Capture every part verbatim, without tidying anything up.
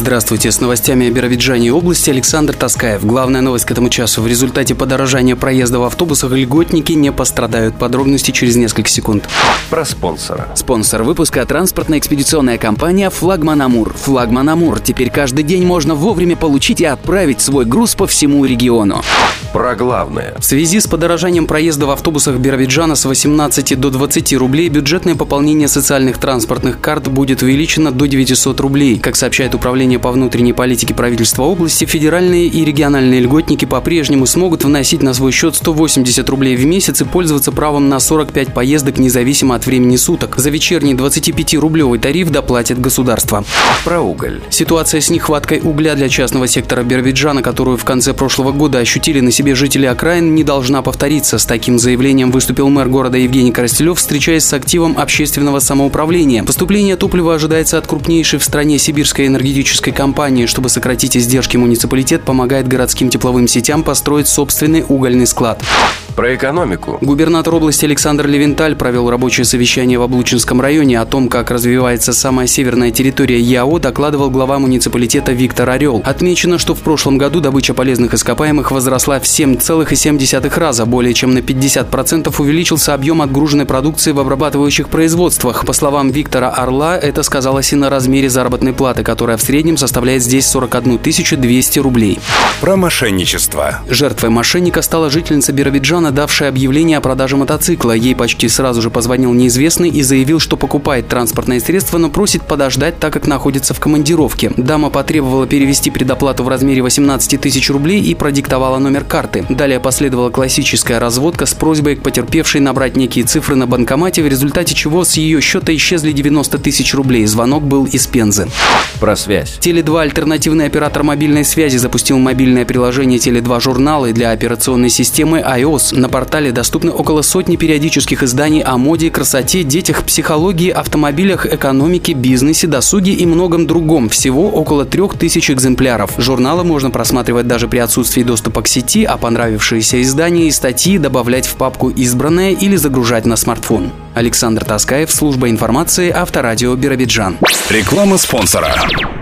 Здравствуйте, с новостями о Биробиджане и области Александр Таскаев. Главная новость к этому часу. В результате подорожания проезда в автобусах льготники не пострадают. Подробности через несколько секунд. Про спонсора. Спонсор выпуска — транспортно-экспедиционная компания «Флагман Амур». «Флагман Амур». Теперь каждый день можно вовремя получить и отправить свой груз по всему региону. Про главное. В связи с подорожанием проезда в автобусах Биробиджана с восемнадцати до двадцати рублей бюджетное пополнение социальных транспортных карт будет увеличено до девятисот рублей. Как сообщает Управление по внутренней политике правительства области, федеральные и региональные льготники по-прежнему смогут вносить на свой счет сто восемьдесят рублей в месяц и пользоваться правом на сорок пять поездок независимо от времени суток. За вечерний двадцатипятирублевый тариф доплатит государство. Про уголь. Ситуация с нехваткой угля для частного сектора Биробиджана, которую в конце прошлого года ощутили на себе жители окраин, не должна повториться. С таким заявлением выступил мэр города Евгений Коростелев, встречаясь с активом общественного самоуправления. Поступление топлива ожидается от крупнейшей в стране сибирской энергетической компании. Чтобы сократить издержки, муниципалитет помогает городским тепловым сетям построить собственный угольный склад. Про экономику. Губернатор области Александр Левенталь провел рабочее совещание в Облучинском районе. О том, как развивается самая северная территория ЯО, докладывал глава муниципалитета Виктор Орел. Отмечено, что в прошлом году добыча полезных ископаемых возросла в семь целых семь десятых раза. Более чем на пятьдесят процентов увеличился объем отгруженной продукции в обрабатывающих производствах. По словам Виктора Орла, это сказалось и на размере заработной платы, которая в среднем составляет здесь сорок одну тысячу двести рублей. Про мошенничество. Жертвой мошенника стала жительница Биробиджана, давшая объявление о продаже мотоцикла. Ей почти сразу же позвонил неизвестный и заявил, что покупает транспортное средство, но просит подождать, так как находится в командировке. Дама потребовала перевести предоплату в размере восемнадцати тысяч рублей и продиктовала номер карты. Далее последовала классическая разводка с просьбой к потерпевшей набрать некие цифры на банкомате, в результате чего с ее счета исчезли девяносто тысяч рублей. Звонок был из Пензы. Про связь. Теле два, альтернативный оператор мобильной связи, запустил мобильное приложение Теле два журналы для операционной системы iOS. На портале доступны около сотни периодических изданий о моде, красоте, детях, психологии, автомобилях, экономике, бизнесе, досуге и многом другом. Всего около трех тысяч экземпляров. Журналы можно просматривать даже при отсутствии доступа к сети, а понравившиеся издания и статьи добавлять в папку «Избранное» или загружать на смартфон. Александр Таскаев, служба информации, Авторадио Биробиджан. Реклама спонсора.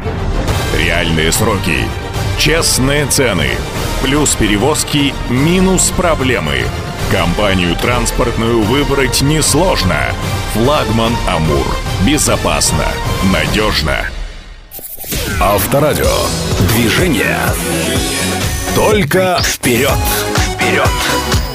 Реальные сроки. Честные цены. Плюс перевозки, минус проблемы. Компанию транспортную выбрать несложно. Флагман Амур. Безопасно. Надежно. Авторадио. Движение. Только вперед. Вперед.